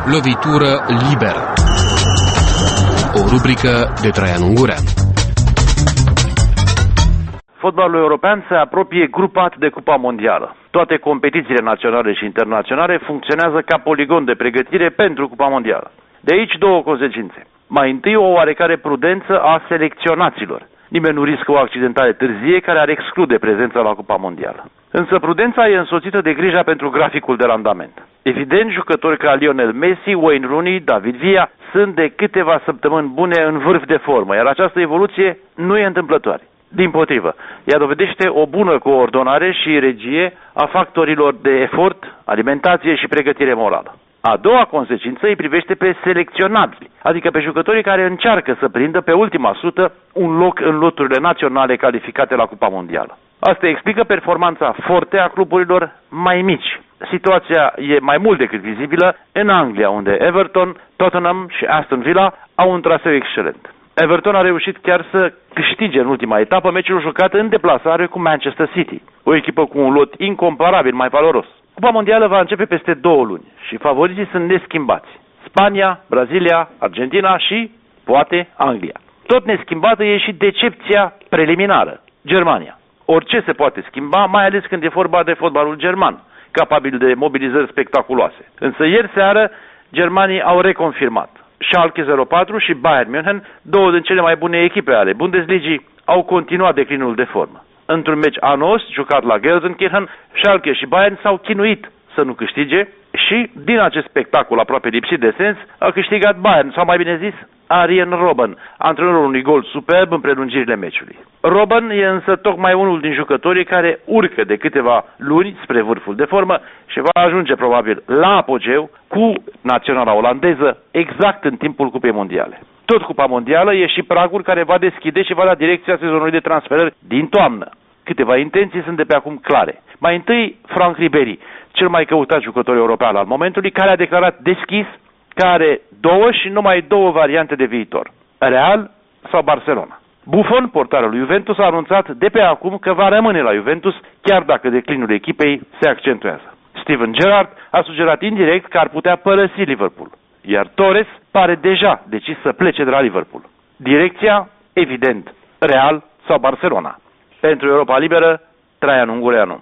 Lovitură liberă. O rubrică de Traian Ungureanu. Fotbalul european se apropie grupat de Cupa Mondială. Toate competițiile naționale și internaționale funcționează ca poligon de pregătire pentru Cupa Mondială. De aici două consecințe. Mai întâi, o oarecare prudență a selecționaților. Nimeni nu riscă o accidentare târzie care ar exclude prezența la Cupa Mondială. Însă prudența e însoțită de grija pentru graficul de randament. Evident, jucători ca Lionel Messi, Wayne Rooney, David Villa sunt de câteva săptămâni bune în vârf de formă, iar această evoluție nu e întâmplătoare. Dimpotrivă, ea dovedește o bună coordonare și regie a factorilor de efort, alimentație și pregătire morală. A doua consecință îi privește pe selecționabili, adică pe jucătorii care încearcă să prindă pe ultima sută un loc în loturile naționale calificate la Cupa Mondială. Asta explică performanța forte a cluburilor mai mici. Situația e mai mult decât vizibilă în Anglia, unde Everton, Tottenham și Aston Villa au un traseu excelent. Everton a reușit chiar să câștige în ultima etapă meciul jucat în deplasare cu Manchester City, o echipă cu un lot incomparabil mai valoros. Cupa Mondială va începe peste 2 luni și favoriții sunt neschimbați: Spania, Brazilia, Argentina și, poate, Anglia. Tot neschimbată e și decepția preliminară: Germania. Orice se poate schimba, mai ales când e vorba de fotbalul german, capabil de mobilizări spectaculoase. Însă ieri seară germanii au reconfirmat. Schalke 04 și Bayern München, două din cele mai bune echipe ale Bundesligii, au continuat declinul de formă. Într-un meci anos, jucat la Gelsenkirchen, Schalke și Bayern s-au chinuit să nu câștige și, din acest spectacol aproape lipsit de sens, a câștigat Bayern, sau mai bine zis, Arjen Robben, antrenorul unui gol superb în prelungirile meciului. Robben e însă tocmai unul din jucătorii care urcă de câteva luni spre vârful de formă și va ajunge probabil la apogeu cu naționala olandeză exact în timpul Cupei Mondiale. Tot Cupa Mondială e și pragul care va deschide și va da direcția sezonului de transferări din toamnă. Câteva intenții sunt de pe acum clare. Mai întâi, Franck Ribéry, cel mai căutat jucător european al momentului, care a declarat deschis că are două și numai două variante de viitor: Real sau Barcelona. Buffon, portarul lui Juventus, a anunțat de pe acum că va rămâne la Juventus, chiar dacă declinul echipei se accentuează. Steven Gerrard a sugerat indirect că ar putea părăsi Liverpool, iar Torres pare deja decis să plece de la Liverpool. Direcția, evident, Real sau Barcelona. Pentru Europa Liberă, Traian Ungureanu.